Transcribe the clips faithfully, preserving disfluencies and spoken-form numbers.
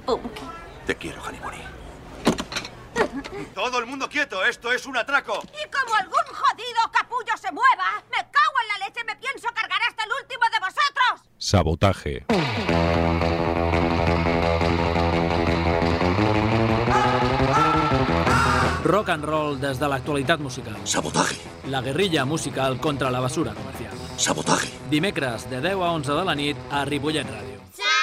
Punky. Te quiero, Hannibori. ¡Todo el mundo quieto! ¡Esto es un atraco! Y como algún jodido capullo se mueva, me cago en la leche, me pienso cargar hasta el último de vosotros. Sabotaje. Rock and roll des de l'actualitat musical. Sabotaje. La guerrilla musical contra la basura comercial. Sabotaje. Dimecres, de deu a onze de la nit, a Ripollet Ràdio.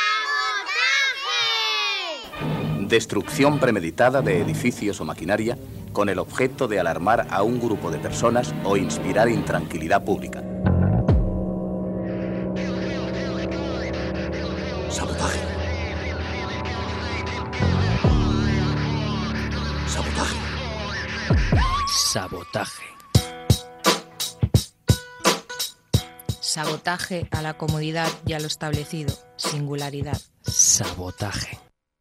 Destrucción premeditada de edificios o maquinaria con el objeto de alarmar a un grupo de personas o inspirar intranquilidad pública. Sabotaje. Sabotaje. Sabotaje. Sabotaje a la comodidad y a lo establecido. Singularidad. Sabotaje.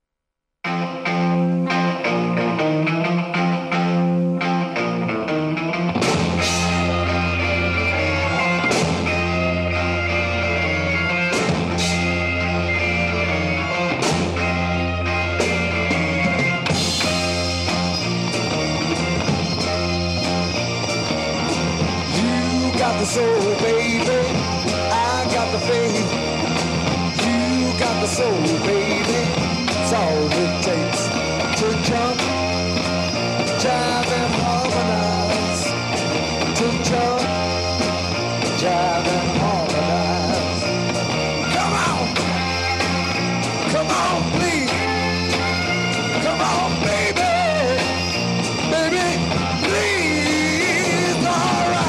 Soul, baby, I got the faith. You got the soul, baby. It's all it takes to jump, jive and harmonize. To jump, jive and harmonize. Come on, come on, please. Come on, baby, baby, please, all right.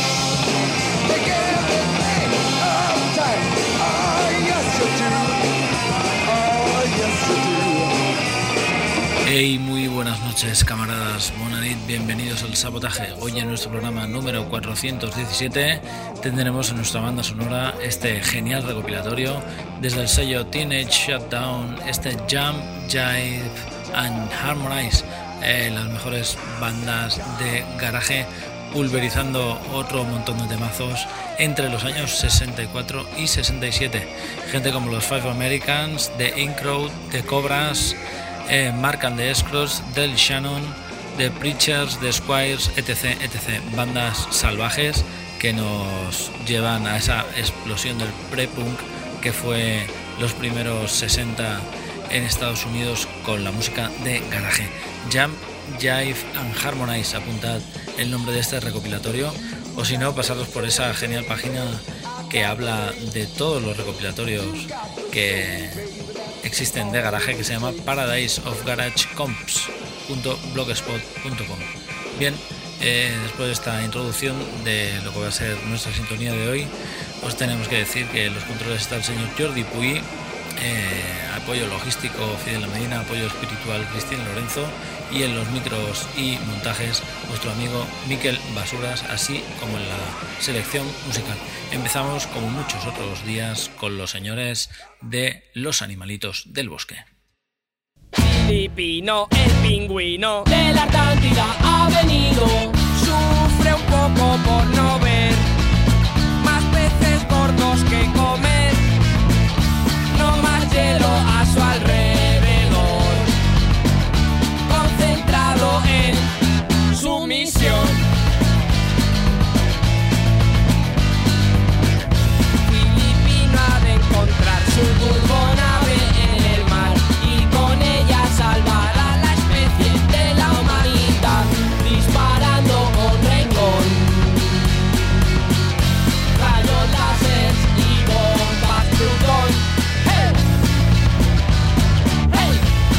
Hey, muy buenas noches, camaradas. Bona nit, bienvenidos al Sabotaje. Hoy en nuestro programa número cuatrocientos diecisiete tendremos en nuestra banda sonora este genial recopilatorio desde el sello Teenage Shutdown, este Jump, Jive and Harmonize, eh, las mejores bandas de garaje, pulverizando otro montón de temazos entre los años sesenta y cuatro y sesenta y siete. Gente como los Five Americans, The Incrowd, The Cobras, eh, Mark and the Escrows, Del Shannon, The Preachers, The Squires, etc, etc. Bandas salvajes que nos llevan a esa explosión del pre-punk que fue los primeros sesenta en Estados Unidos con la música de garaje. Jump, Jive and Harmonize, apuntad el nombre de este recopilatorio, o si no, pasaros por esa genial página que habla de todos los recopilatorios que existen de garaje, que se llama paradise of garage comps punto blogspot punto com. Bien, eh, después de esta introducción de lo que va a ser nuestra sintonía de hoy, os tenemos que decir que en los controles está el señor Jordi Puy, eh, apoyo logístico Fidel Medina, apoyo espiritual Cristina Lorenzo, y en los micros y montajes vuestro amigo Miquel Basuras, así como en la selección musical. Empezamos, como muchos otros días, con los señores de Los Animalitos del Bosque. Filipino, el pingüino de la Atlántida ha venido, sufre un poco por no ver más peces gordos que comer, no más hielo a su alrededor, concentrado en su misión. Filipino ha de encontrar su turbonave en el mar y con ella salvar a la especie de la humanidad, disparando con rencor, rayos láser y bombas Plutón. ¡Hey! ¡Hey!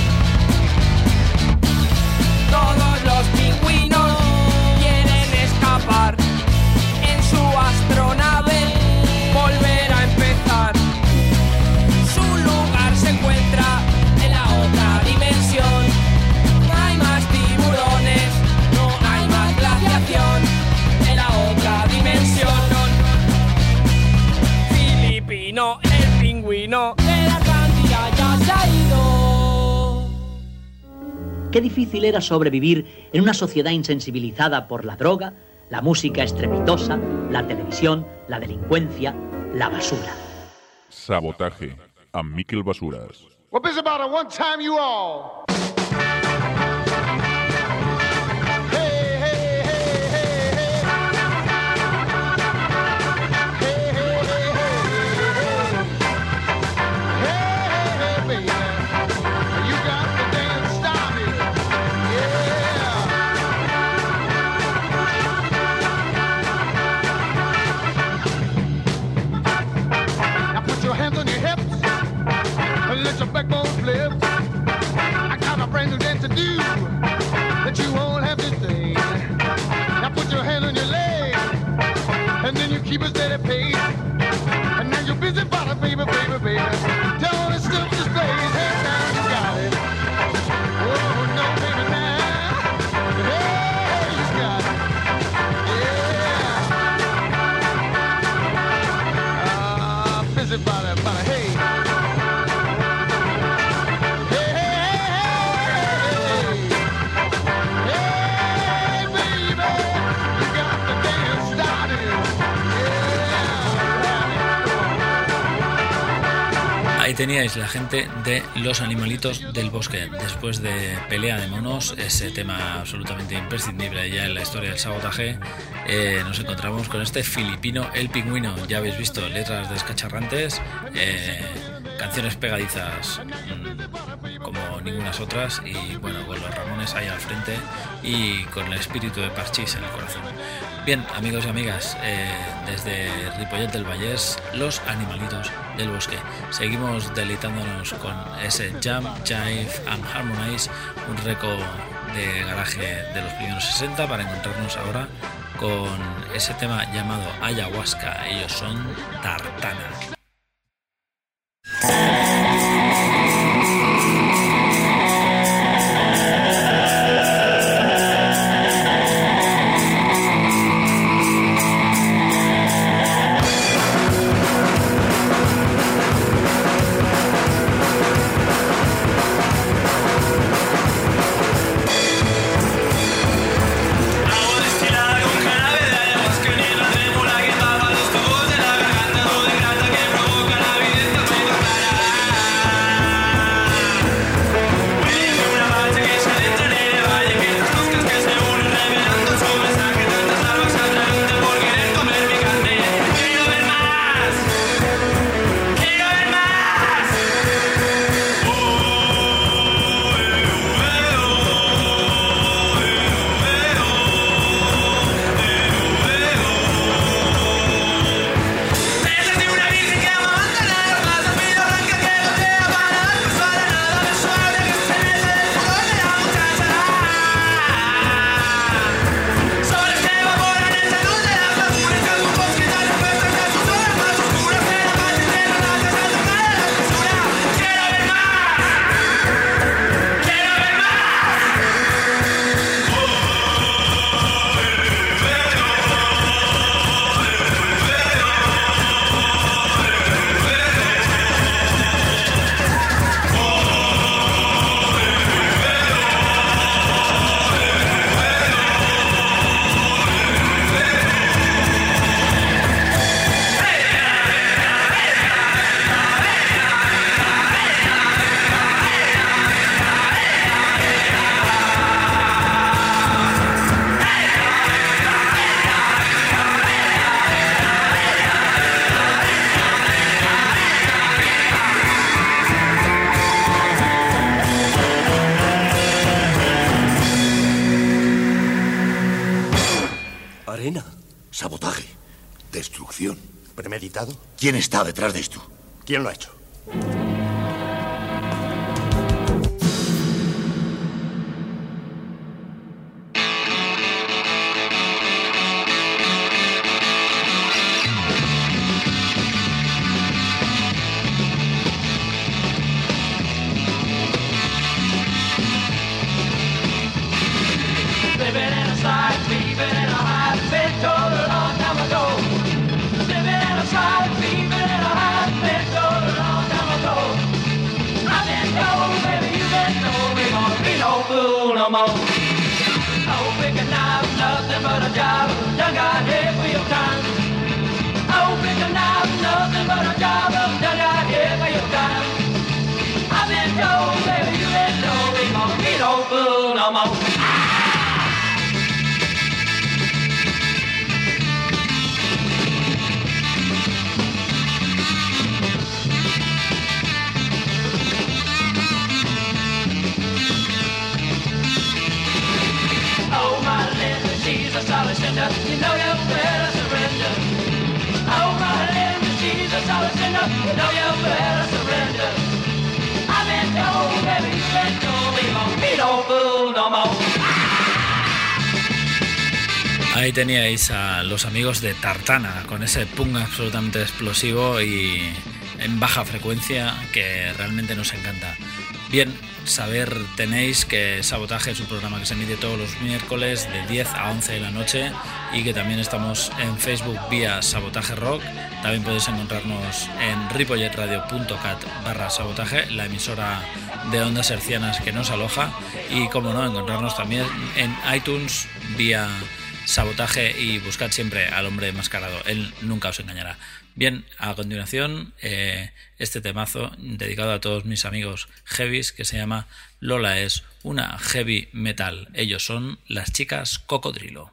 Todos los pingüinos quieren escapar en su astronave, volver a empezar. Su lugar se encuentra en la otra dimensión. No hay más tiburones, no hay más glaciación en la otra dimensión. Filipino, el pingüino de la Atlántida ya se ha ido. Qué difícil era sobrevivir en una sociedad insensibilizada por la droga, la música estrepitosa, la televisión, la delincuencia, la basura. Sabotaje, amb Miquel Basuras. Well, busy about it one time you all. Backbone flip. I got a brand new dance to do that you won't have to think. Now put your hand on your leg, and then you keep a steady pace. And now you're busy body, baby, baby, baby. Tell all this stuff to stay. Head down, you got it. Oh no, baby, now. Hey, you got it. Yeah. Ah, uh, busy body, body, hey. Ahí teníais la gente de Los Animalitos del Bosque. Después de Pelea de Monos, ese tema absolutamente imprescindible ya en la historia del sabotaje, eh, nos encontramos con este filipino El Pingüino. Ya habéis visto letras descacharrantes, eh, canciones pegadizas mmm, como ningunas otras, y bueno, con los Ramones ahí al frente y con el espíritu de Parchís en el corazón. Bien, amigos y amigas, eh, desde Ripollet del Vallès, Los Animalitos del Bosque. Seguimos deleitándonos con ese Jam, Jive and Harmonize, un récord de garaje de los primeros sesenta, para encontrarnos ahora con ese tema llamado Ayahuasca. Ellos son Tartana. Sabotaje. Destrucción. ¿Premeditado? ¿Quién está detrás de esto? ¿Quién lo ha hecho? No more. Oh, pick a knife, nothing but a job. Done got hit for your time. Oh, pick a knife, nothing but a job. Done got hit for your time. I've been Joe, baby, you let Joe, because we don't fool no more. Oh, my Linda, she's a solid cinder, you know you better surrender. Oh, my Linda, she's a solid cinder, you know you better surrender. I let go, baby, you let go, we won't be no fool no more. Ahí teníais a los amigos de Tartana con ese punk absolutamente explosivo y en baja frecuencia que realmente nos encanta. Bien, saber tenéis que Sabotaje es un programa que se emite todos los miércoles de diez a once de la noche y que también estamos en Facebook vía Sabotaje Rock. También podéis encontrarnos en ripolletradio punto cat barra sabotaje, la emisora de ondas hercianas que nos aloja, y como no, encontrarnos también en iTunes vía Sabotaje y buscad siempre al hombre enmascarado, él nunca os engañará. Bien, a continuación eh, este temazo dedicado a todos mis amigos heavies que se llama Lola es una heavy metal. Ellos son las Chicas Cocodrilo.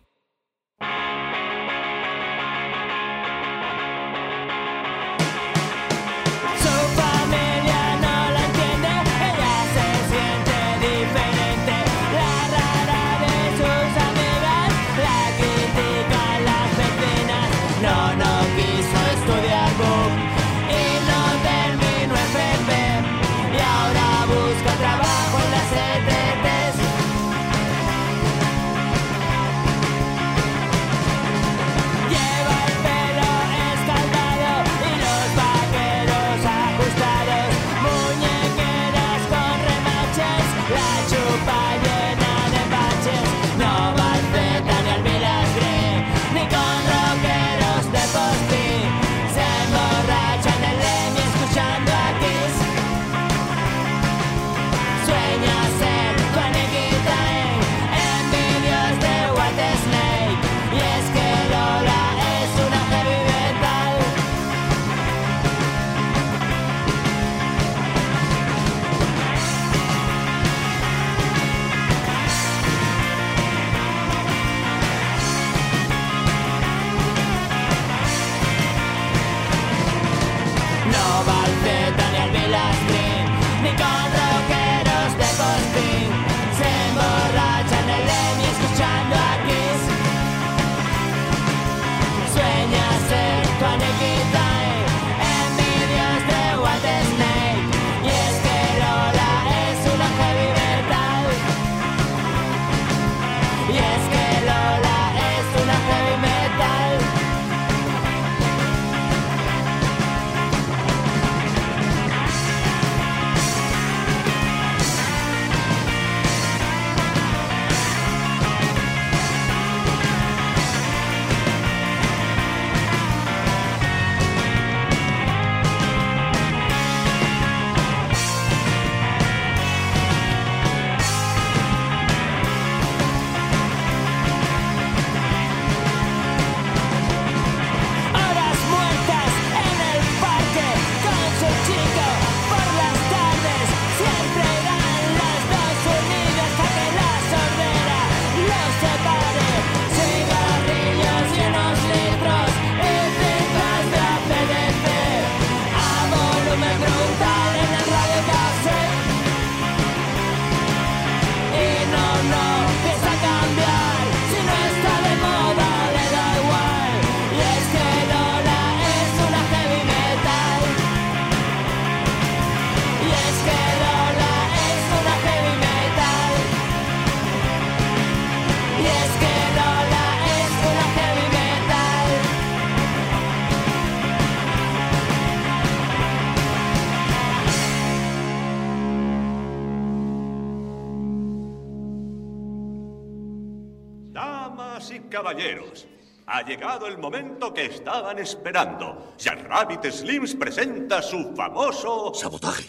Caballeros, ha llegado el momento que estaban esperando. Jack Rabbit Slims presenta su famoso... Sabotaje.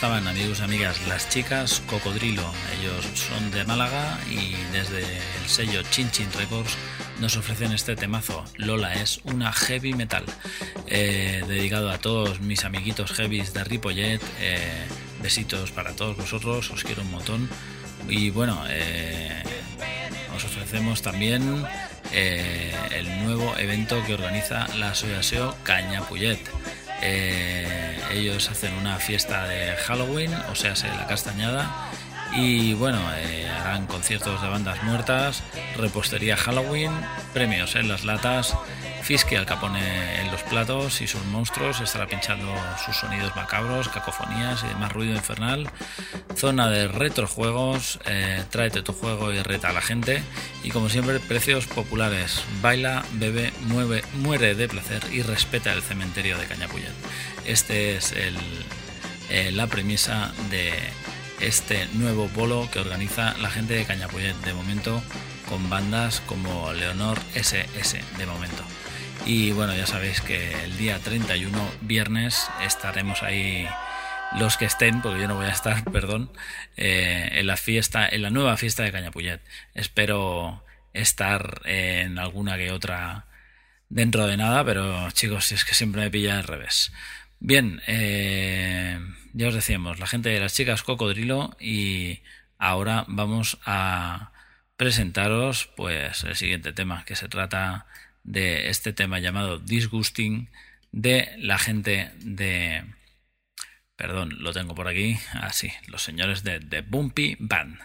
estaban, amigos y amigas, Las Chicas Cocodrilo. Ellos son de Málaga y desde el sello Chin Chin Records nos ofrecen este temazo. Lola es una heavy metal, eh, dedicado a todos mis amiguitos heavies de Ripollet. Eh, besitos para todos vosotros, os quiero un montón. Y bueno, eh, os ofrecemos también eh, el nuevo evento que organiza la Asociación Canyapullet. Eh, ellos hacen una fiesta de Halloween, o sea, la Castañada, y bueno, eh, harán conciertos de bandas muertas, repostería Halloween, premios en las latas, Fisky Al Capone en los platos y sus monstruos estará pinchando sus sonidos macabros, cacofonías y demás ruido infernal. Zona de retrojuegos, eh, tráete tu juego y reta a la gente. Y como siempre, precios populares. Baila, bebe, mueve, muere de placer y respeta el cementerio de Canyapullet. Este es el, eh, la premisa de este nuevo bolo que organiza la gente de Canyapullet, de momento con bandas como Leonor ese ese de momento. Y bueno, ya sabéis que el día treinta y uno, viernes, estaremos ahí los que estén, porque yo no voy a estar, perdón, eh, en la fiesta, en la nueva fiesta de Canyapullet. Espero estar en alguna que otra dentro de nada, pero chicos, si es que siempre me pilla al revés. Bien, eh, ya os decíamos, la gente de Las Chicas Cocodrilo, y ahora vamos a presentaros pues el siguiente tema, que se trata de este tema llamado Disgusting, de la gente de... Perdón, lo tengo por aquí. Ah, sí, los señores de The Bumpy Band.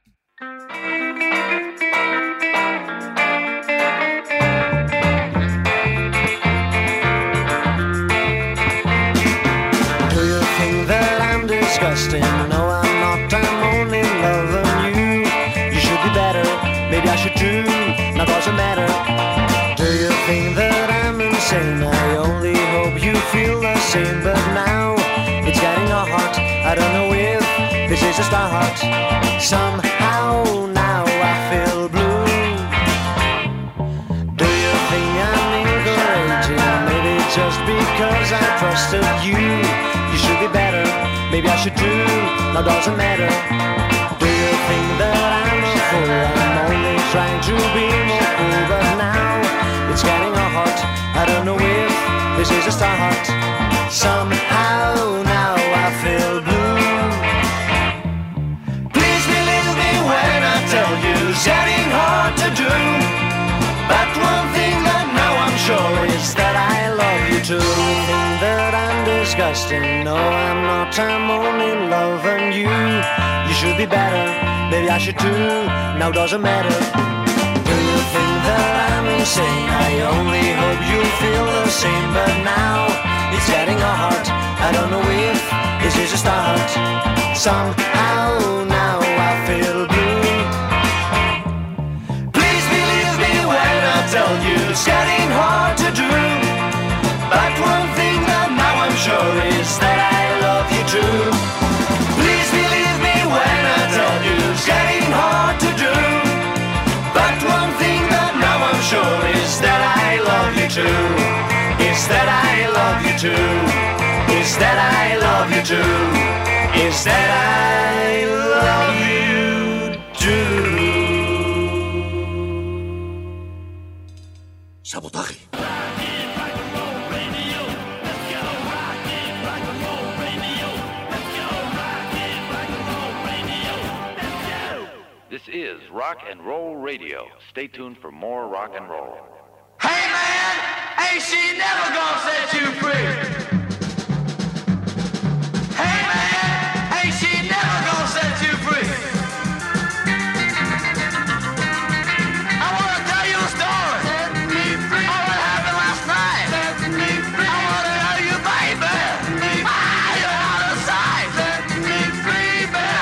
Do you think that I'm disgusting? No, I'm not. I'm only loving you. You should be better. Maybe I should too. Now doesn't matter. Do you think that I'm insane? I only hope you feel the same. But now it's getting hard. I don't know if this is a start. Somehow now I feel blue. Do you think I'm encouraging? Maybe just because I trusted you. You should be better. Maybe I should too. Now doesn't matter. Do you think that I'm a fool? I'm only trying to be more cool. But now it's getting hard. I don't know if this is a start. Somehow now I feel blue. Please believe me when I tell you it's getting hard to do. But one thing that now I'm sure is that I love you too. Think that I'm disgusting? No, I'm not. I'm only loving you. You should be better. Maybe I should too. Now doesn't matter. Do you think that I'm insane? I only hope you feel the same. But now it's getting hard. I don't know if this is a start. Somehow now I feel blue. Please believe me when I tell you it's getting hard to do. But one thing that now I'm sure is that I love you too. Please believe me when I tell you it's getting hard to do. But one thing that now I'm sure is that I love you too. Is that I love you too. Is that I love you too. Is that I love you too. Sabotaje. This is Rock and Roll Radio. Stay tuned for more rock and roll. Hey man, ain't she never gonna set you free? Hey man, ain't she never gonna set you free? I wanna tell you a story. Set me free. Oh, what happened last night? Set me free. I wanna tell you, baby. Set me free. Ah, you're out of sight. Set me free, baby.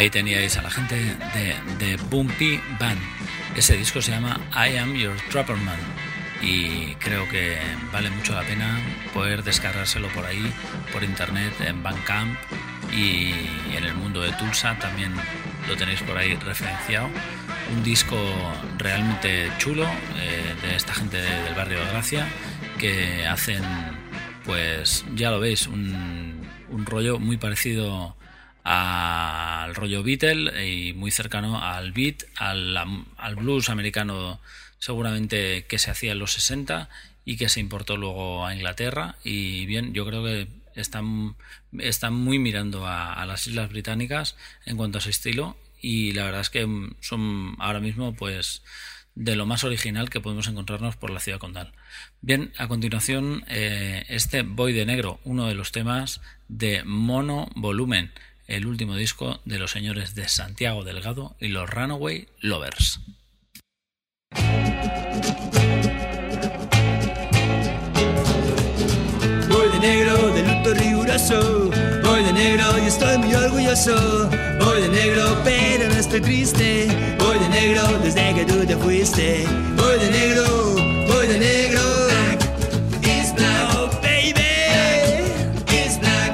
Ahí teníais a la gente de, de Bumpy Band. Ese disco se llama I Am Your Trapper Man y creo que vale mucho la pena poder descargárselo por ahí, por internet, en Bandcamp, y en el mundo de Tulsa también lo tenéis por ahí referenciado. Un disco realmente chulo eh, de esta gente de, del barrio de Gracia, que hacen, pues ya lo veis, un, un rollo muy parecido al rollo Beatle y muy cercano al beat, al, al blues americano seguramente que se hacía en los sesenta y que se importó luego a Inglaterra. Y bien, yo creo que están, están muy mirando a, a las Islas Británicas en cuanto a ese estilo, y la verdad es que son ahora mismo pues de lo más original que podemos encontrarnos por la ciudad condal. Bien, a continuación eh, este Voy de Negro, uno de los temas de Mono Volumen, el último disco de los señores de Santiago Delgado y los Runaway Lovers. Voy de negro, de luto riguroso. Voy de negro y estoy muy orgulloso. Voy de negro pero no estoy triste. Voy de negro desde que tú te fuiste. Voy de negro, voy de negro. Black is black, oh baby, is black.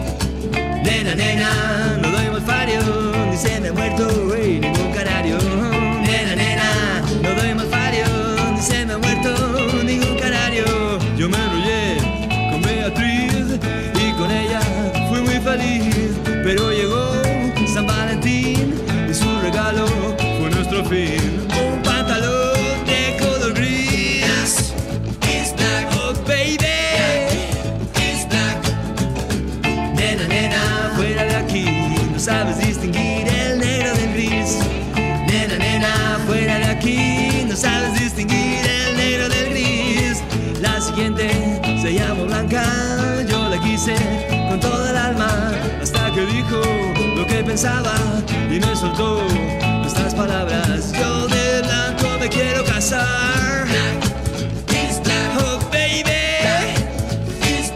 Nena, nena, no doy malfario, ni se me ha muerto wey, ningún canario. Nena, nena, no doy malfario, ni se me ha muerto ningún canario. Yo me enrollé con Beatriz y con ella fui muy feliz, pero llegó San Valentín y su regalo fue nuestro fin. Un pantalón de color gris, it's black, oh baby, it's black. Nena, nena, fuera de aquí, no sabes distinguir el negro del gris. Nena, nena, fuera de aquí, no sabes distinguir el negro del gris. La siguiente se llama Blanca, yo la quise con toda el alma, hasta que dijo lo que pensaba y me soltó estas palabras. Yo de blanco me quiero casar. Black is black, oh baby, is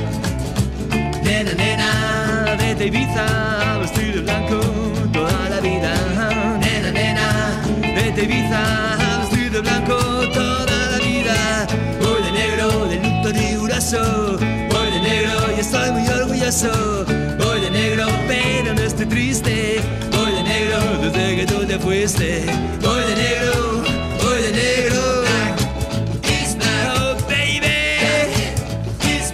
black. Nena, nena, vete a Ibiza, vestir de blanco toda la vida. Nena, nena, vete a Ibiza, vestir de blanco toda la vida. Voy de negro, de luto riguroso. Voy de negro y estoy muy orgulloso. Voy de negro pero no estoy triste. Voy de negro desde que tú te fuiste. Voy de negro, voy de negro. Black is black, oh baby, is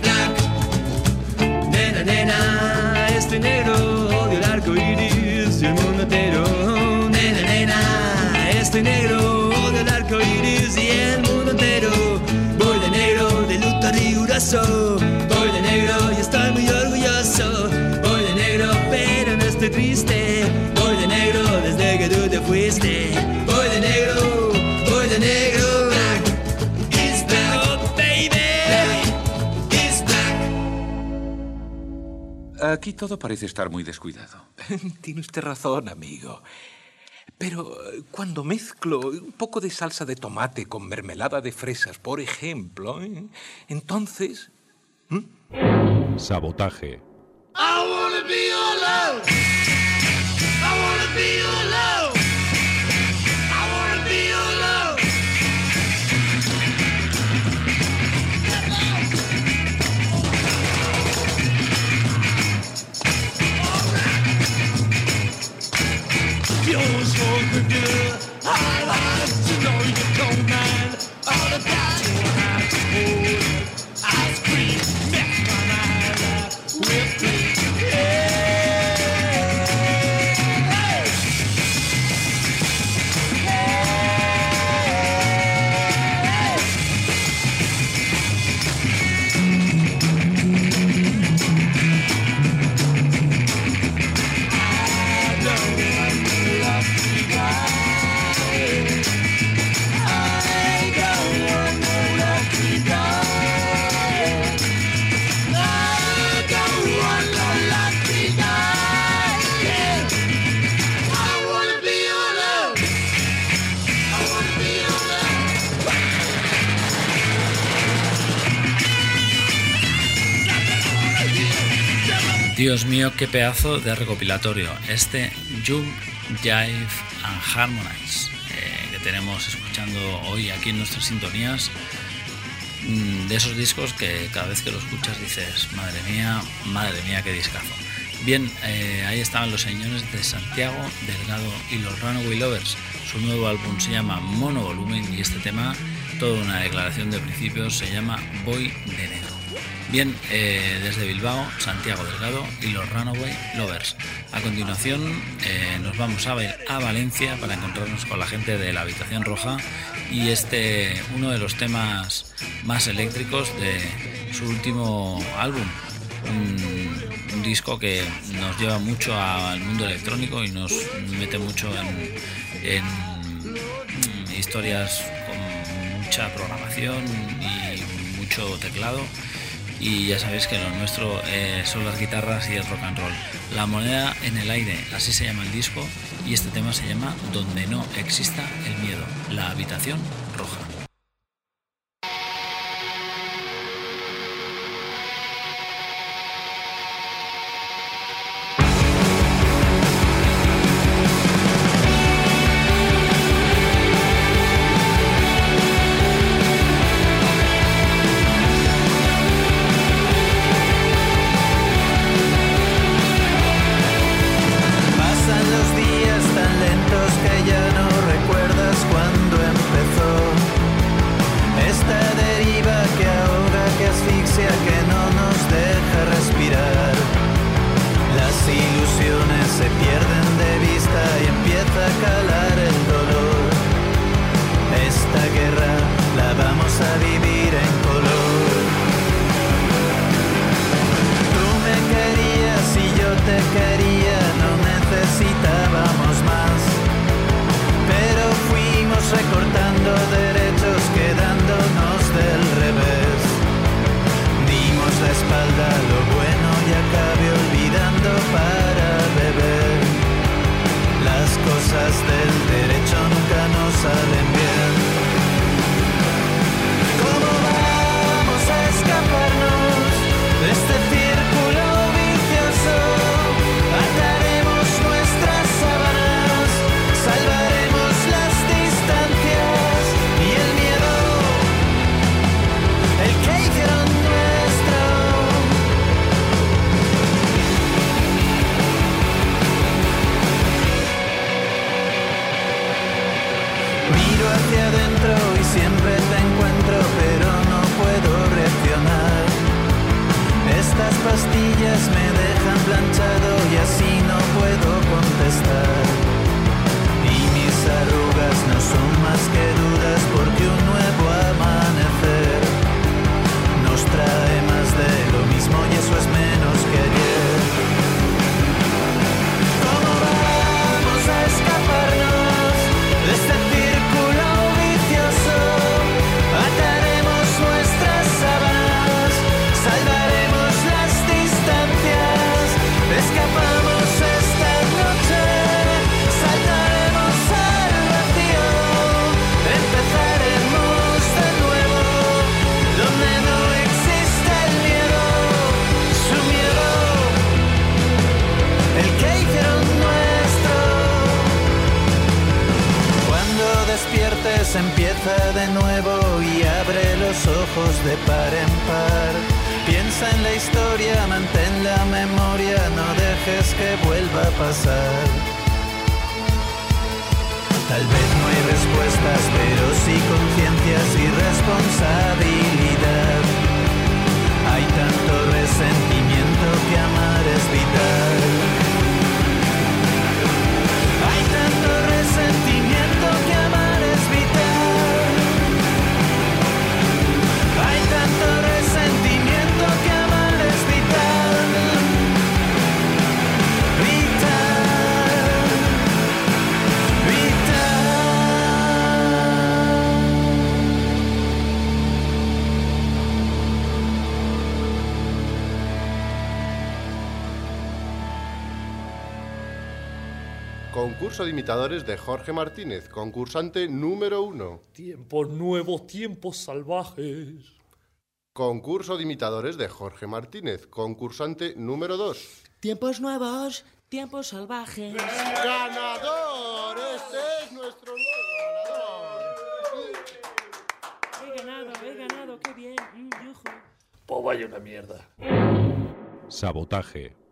black. Nena, nena, estoy negro, odio el arco iris y el mundo entero. Nena, nena, estoy negro, odio el arco iris y el mundo entero. Voy de negro, de luto riguroso. Voy de negro y estoy muy orgulloso. Voy de negro pero no estoy triste. Voy de negro desde que tú te fuiste. Voy de negro, voy de negro. Black is black, oh baby, is black. Aquí todo parece estar muy descuidado. Tiene usted razón, amigo. Pero cuando mezclo un poco de salsa de tomate con mermelada de fresas, por ejemplo, ¿eh? entonces... ¿Mm? Sabotaje. I wanna be your love. I wanna be your love. I wanna be your love. You're so good. I like to know you don't mind all about your household. Ice cream, mix my mind with me. Yeah. I Dios mío, qué pedazo de recopilatorio. Este Jump, Jive and Harmonize eh, que tenemos escuchando hoy aquí en nuestras sintonías. De esos discos que cada vez que lo escuchas dices, madre mía, madre mía, qué discazo. Bien, eh, ahí estaban los señores de Santiago Delgado y los Runaway Lovers. Su nuevo álbum se llama Mono Volumen y este tema, toda una declaración de principios, se llama Voy de Negro. Bien, eh, desde Bilbao, Santiago Delgado y los Runaway Lovers. A continuación eh, nos vamos a ver a Valencia para encontrarnos con la gente de La Habitación Roja y este, uno de los temas más eléctricos de su último álbum. Un, un disco que nos lleva mucho al mundo electrónico y nos mete mucho en, en historias con mucha programación y mucho teclado. Y ya sabéis que lo nuestro eh, son las guitarras y el rock and roll. La moneda en el aire, así se llama el disco, y este tema se llama Donde no exista el miedo, La Habitación Roja. Empieza de nuevo y abre los ojos de par en par. Piensa en la historia, mantén la memoria, no dejes que vuelva a pasar. Tal vez no hay respuestas, pero sí conciencias y responsabilidad. Hay tanto resentimiento que amar es vital. Hay tanto resentimiento que amar es vital. Hay tanto resentimiento que amar es vital. Vital. Concurso de imitadores de Jorge Martínez, concursante número uno. Tiempos nuevos, tiempos salvajes. Concurso de imitadores de Jorge Martínez, concursante número dos. Tiempos nuevos, tiempos salvajes. ¡Ganador! Este es nuestro nuevo ganador. He ganado, he ganado, qué bien. Mm, yujú. Pues vaya una mierda. Sabotaje.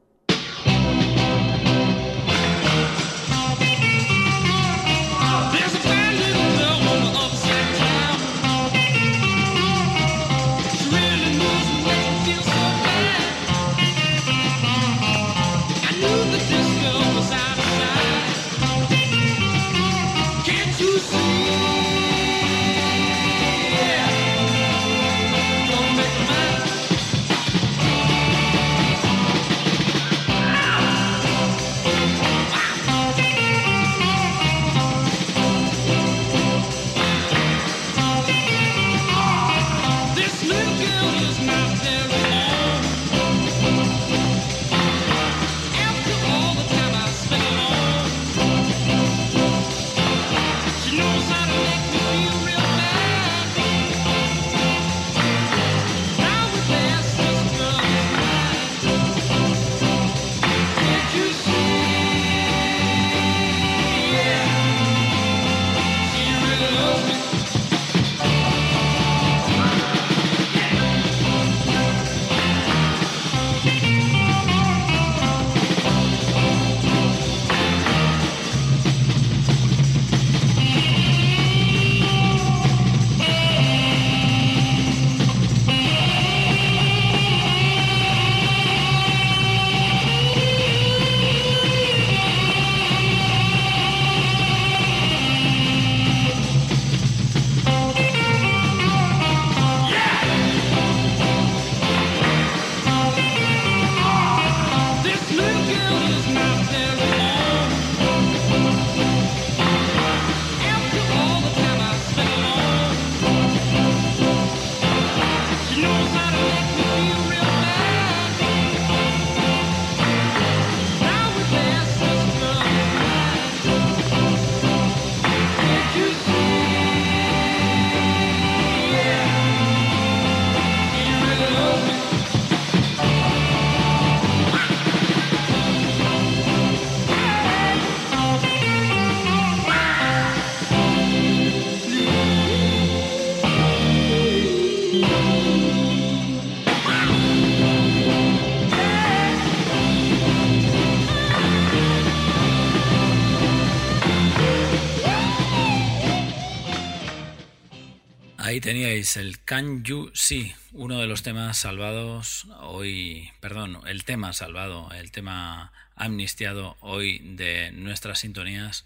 Ahí teníais el Can You See, uno de los temas salvados hoy, perdón, el tema salvado, el tema amnistiado hoy de nuestras sintonías.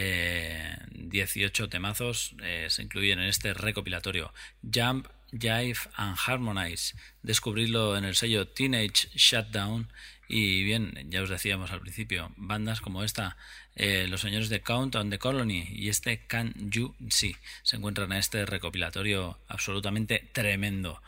Eh, dieciocho temazos eh, se incluyen en este recopilatorio. Jump, Jive and Harmonize. Descubridlo en el sello Teenage Shutdown. Y bien, ya os decíamos al principio, bandas como esta, eh, los señores de Count on the Colony y este Can You See se encuentran en este recopilatorio absolutamente tremendo.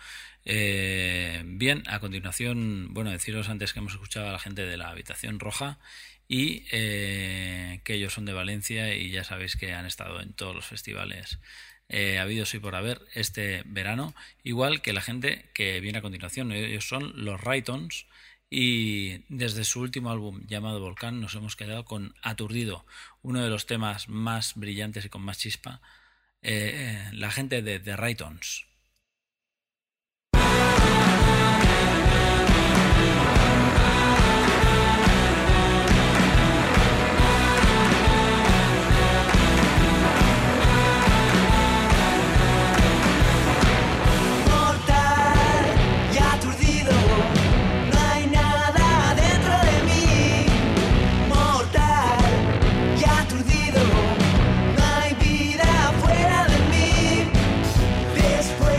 Eh, bien, a continuación, bueno, deciros antes que hemos escuchado a la gente de la Habitación Roja y eh, que ellos son de Valencia y ya sabéis que han estado en todos los festivales eh, habidos y por haber este verano, igual que la gente que viene a continuación. Ellos son los Raytons. Y desde su último álbum llamado Volcán nos hemos quedado con Aturdido, uno de los temas más brillantes y con más chispa, eh, la gente de The Raytons. Después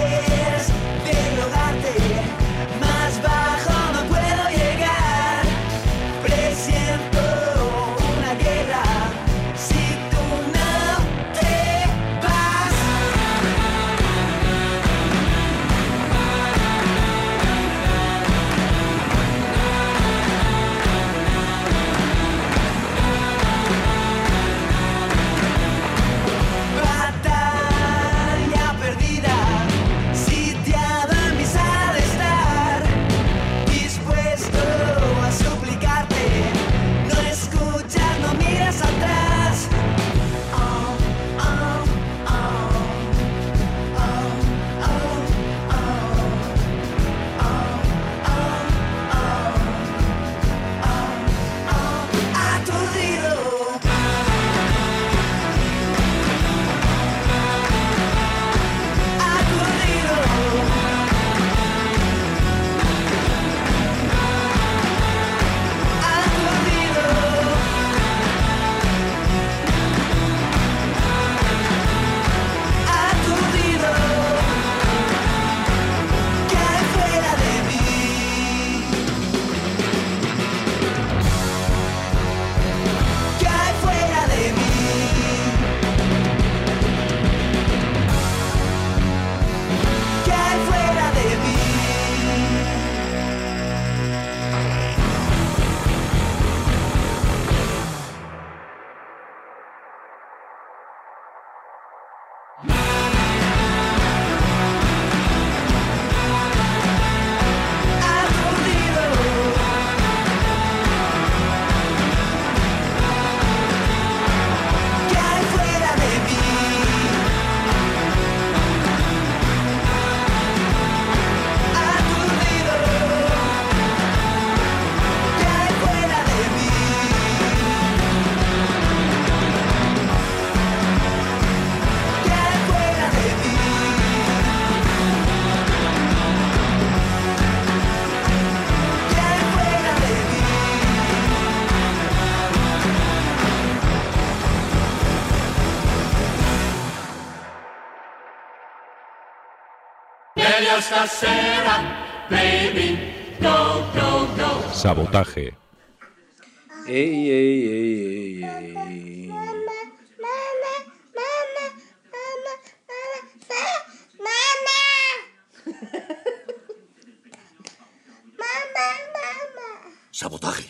meglio stasera, baby, go, go, go. Sabotaje. Ey, ey, ey, ey, ey. Sabotaje.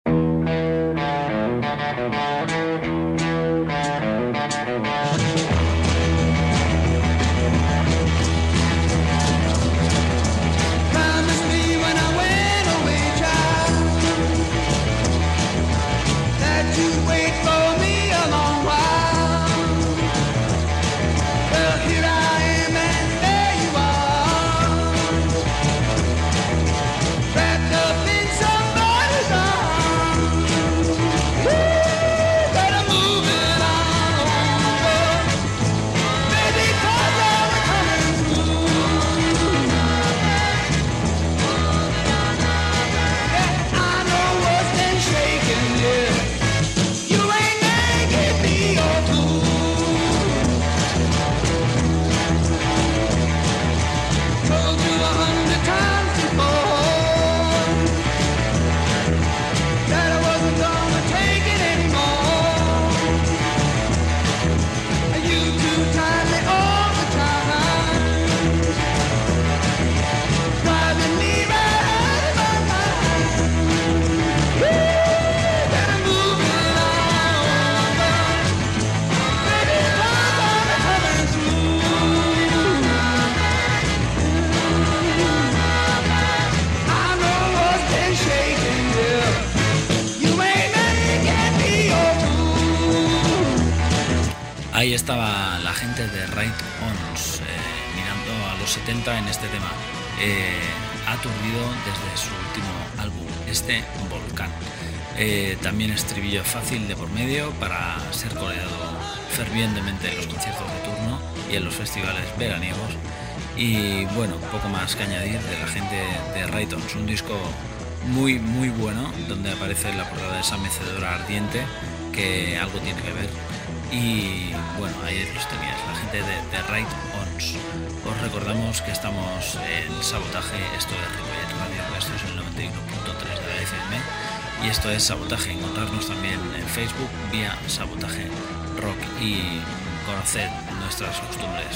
Ahí estaba la gente de Right Ons eh, mirando a los setenta en este tema, eh, aturdido desde su último álbum, este Volcán. Eh, también estribillo fácil de por medio para ser coreado fervientemente en los conciertos de turno y en los festivales veraniegos. Y bueno, poco más que añadir de la gente de Right Ons, un disco muy muy bueno donde aparece la portada de esa mecedora ardiente que algo tiene que ver. Y bueno, ahí los teníais, la gente de, de Right Ons. Os recordamos que estamos en Sabotaje, esto es Ripollet Radio, esto es el noventa y uno punto tres de la F M y esto es Sabotaje. Encontrarnos también en Facebook vía Sabotaje Rock y conocer nuestras costumbres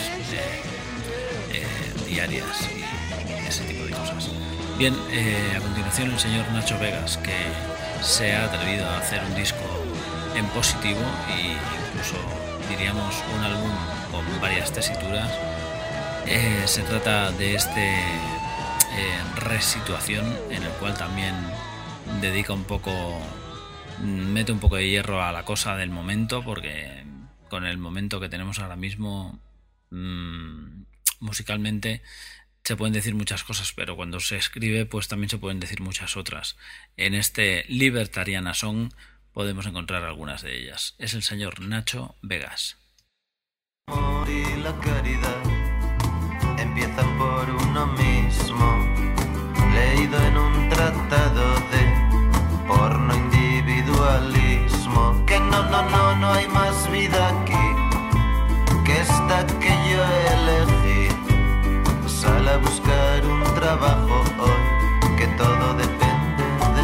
eh, eh, diarias y ese tipo de cosas. Bien, eh, a continuación el señor Nacho Vegas, que se ha atrevido a hacer un disco en positivo y incluso diríamos un álbum con varias tesituras. Eh, se trata de este eh, resituación en el cual también dedica un poco, mete un poco de hierro a la cosa del momento, porque con el momento que tenemos ahora mismo mmm, musicalmente se pueden decir muchas cosas, pero cuando se escribe pues también se pueden decir muchas otras. En este Libertariana Song podemos encontrar algunas de ellas. Es el señor Nacho Vegas. Amor y la caridad empiezan por uno mismo, leído en un tratado de porno individualismo. Que no, no, no, no hay más vida aquí que esta que yo elegí. Sal a buscar un trabajo hoy, que todo depende de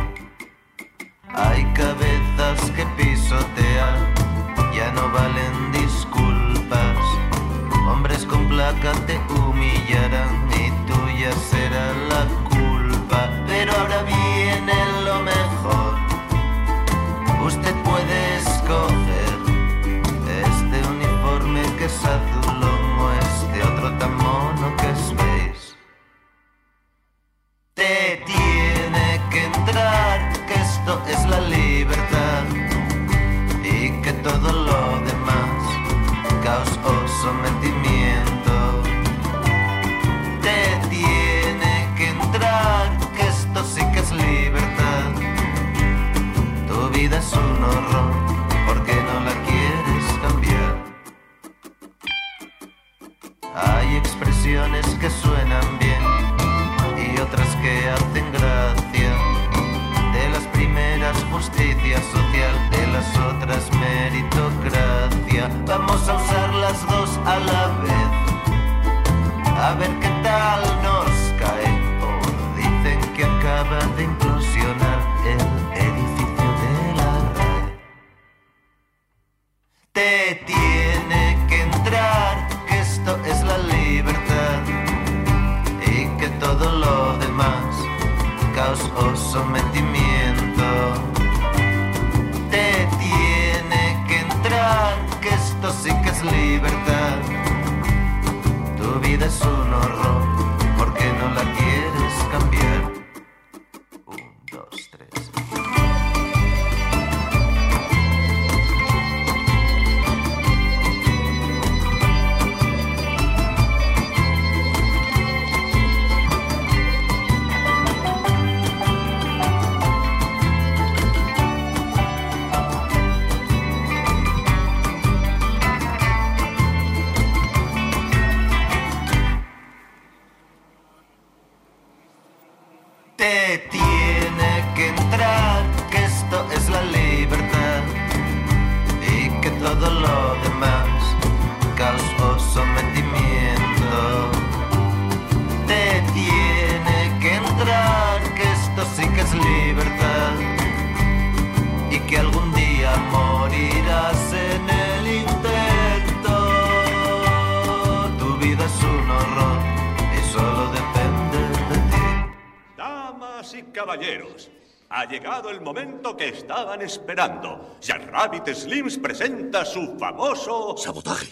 ti. Hay cabezas que pisotean, ya no valen disculpas. Hombres con placa te humillarán y tuya será la culpa. Pero ahora viene lo mejor, usted puede escoger este uniforme que es azul o este otro tan mono que es beige. Te tiene que entrar que esto es la libertad y que todo lo demás, caos o sometimiento. Te tiene que entrar que esto sí que es libertad. Tu vida es un horror, ¿por qué no la quieres cambiar? Hay expresiones que suenan bien y otras que hacen gracia. De las primeras justicia social, de las otras meritocracia. Vamos a usar las dos a la vez, a ver qué tal Te tiene que entrar que esto es la libertad y que todo lo demás, caos o sometimiento. Te tiene que entrar que esto sí que es libertad. Tu vida es un horror, ¿por qué no la quieres cambiar? Un, dos, tres. Te tiene que entrar que esto es la libertad y que todo lo demás, caos o sometimiento. Te tiene que entrar que esto sí que es libertad y que algún día morirás en el intento. Tu vida es un horror y solo depende de ti. Damas y caballeros, ha llegado el momento que estaban esperando. Jackrabbit Slims presenta su famoso... Sabotaje.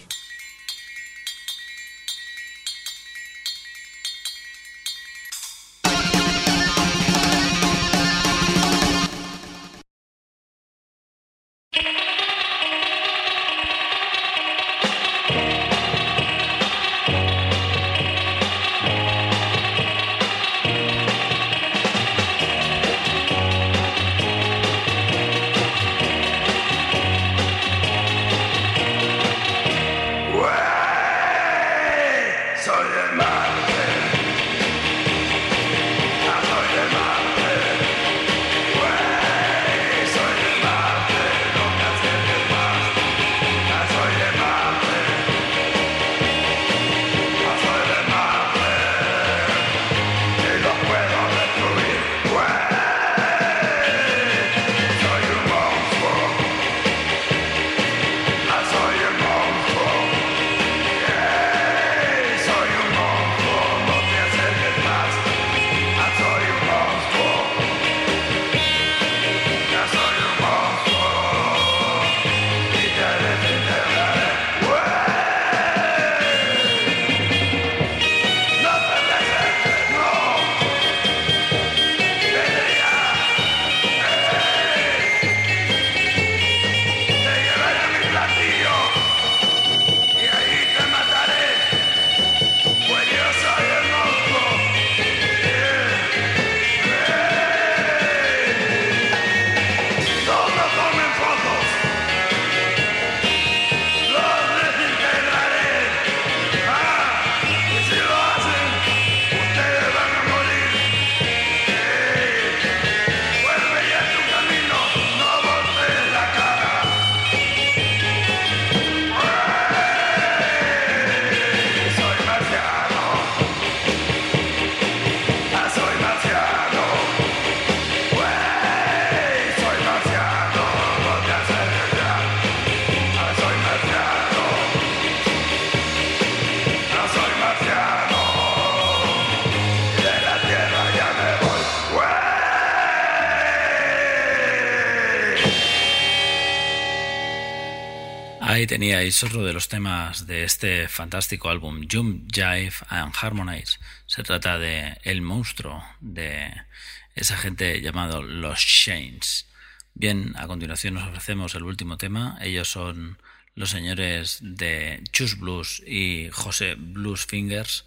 Ahí teníais otro de los temas de este fantástico álbum, Jump, Jive and Harmonize. Se trata de El Monstruo, de esa gente llamado Los Shanes. Bien, a continuación nos ofrecemos el último tema. Ellos son los señores de Chus Blues y José Blues Fingers,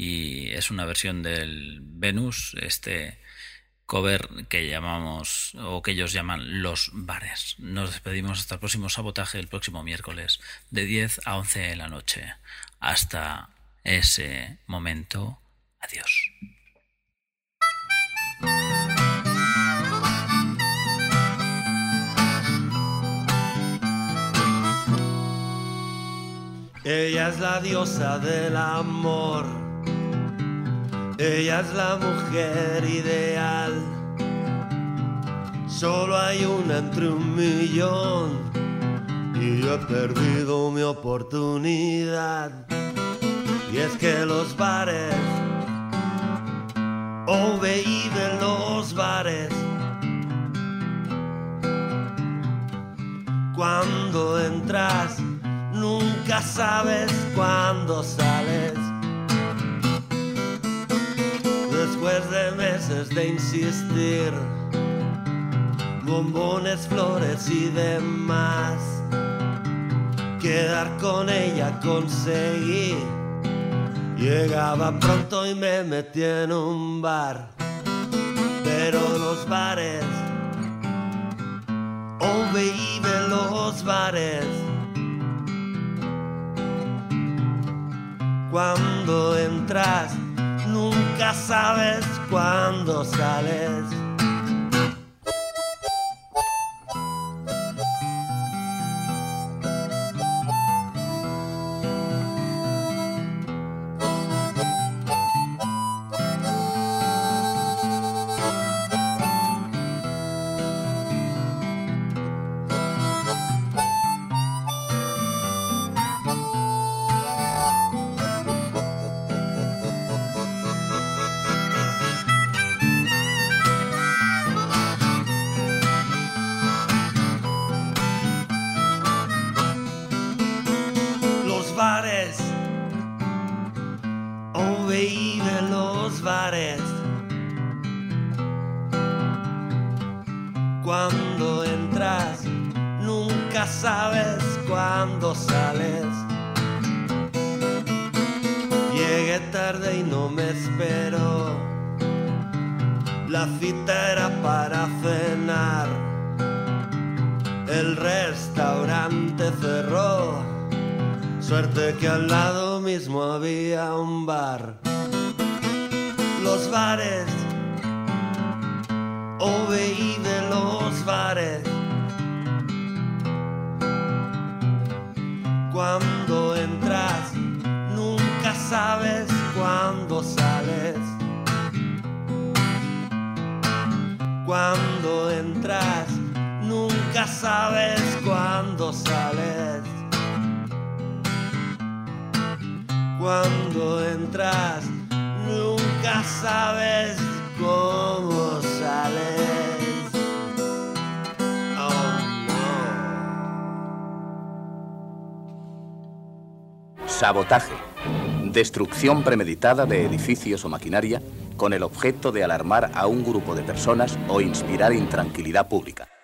y es una versión del Venus, este cover que llamamos, o que ellos llaman Los Bares. Nos despedimos hasta el próximo sabotaje, el próximo miércoles, de diez a once de la noche. Hasta ese momento, adiós. Ella es la diosa del amor, ella es la mujer ideal. Solo hay una entre un millón y yo he perdido mi oportunidad. Y es que los bares, oh baby, los bares, cuando entras nunca sabes cuándo sales. Después de meses de insistir, bombones, flores y demás, quedar con ella conseguí. Llegaba pronto y me metí en un bar, pero los bares, oh baby, los bares, cuando entras nunca sabes cuándo sales. Cuando entras, nunca sabes cuándo sales. Llegué tarde y no me espero. La cita era para cenar. El restaurante cerró. Suerte que al lado mismo había un bar. Los bares, oh baby, los bares, cuando entras nunca sabes cuándo sales. Cuando entras nunca sabes cuándo sales. Cuando entras nunca sabes cómo sales. Sabotaje. Destrucción premeditada de edificios o maquinaria con el objeto de alarmar a un grupo de personas o inspirar intranquilidad pública.